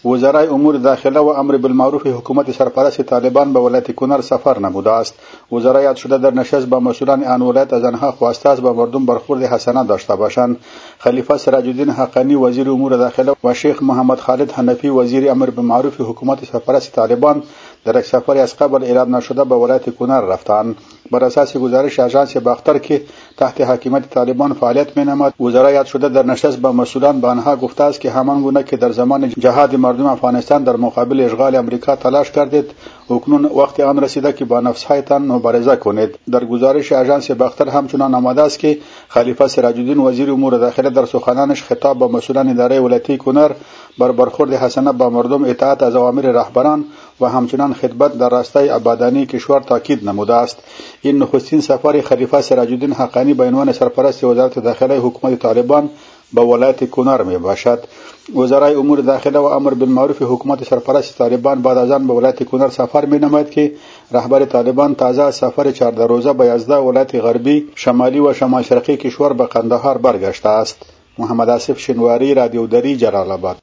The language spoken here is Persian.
وزرای امور داخله و امر بالمعروف حکومت سرپرست طالبان به ولایت کنر سفر نموده است. وزرای یاد شده در نشست با مسئولان آن ولایت از آنها خواسته است با مردم برخورد حسنه داشته باشند. خلیفه سراج الدین حقانی وزیر امور داخله و شیخ محمد خالد حنفی وزیر امر بالمعروف حکومت سرپرست طالبان در یک سفر از قبل اعلام نشده به ولایت کنر رفتند. بر اساس گزارش آژانس باختر که تحت حاکمیت طالبان فعالیت می‌نماید، وزرای یاد شده در نشست با مسئولان به آنها گفته است که همان گونه که در زمان جهاد مردم افغانستان در مقابل اشغال امریکا تلاش کردید، اکنون وقت آن رسیده که با نفس‌هایتان مبارزه کنید. در گزارش آژانس باختر همچنان آمده است که خلیفه سراج الدین وزیر امور داخله در سخنانش خطاب به مسئولان اداره ولایت کنر بر برخورد حسنه با مردم، اطاعت از اوامر رهبران و همچنان خدمت در راستای آبادانی کشور تاکید نموده است. این نخستین سفر خلیفه سراج الدین حقانی به عنوان سرپرست وزارت داخله حکومت طالبان به ولایت کنر می باشد. وزرای امور داخله و امر بالمعروف حکومت سرپرست طالبان بعد از آن به ولایت کنر سفر می نماید که رهبر طالبان تازه از سفر 14 روزه به 11 ولایت غربی، شمالی و شمال شرقی کشور به قندهار برگشته است. محمد آصف شنواری، رادیو دری، جلال آباد.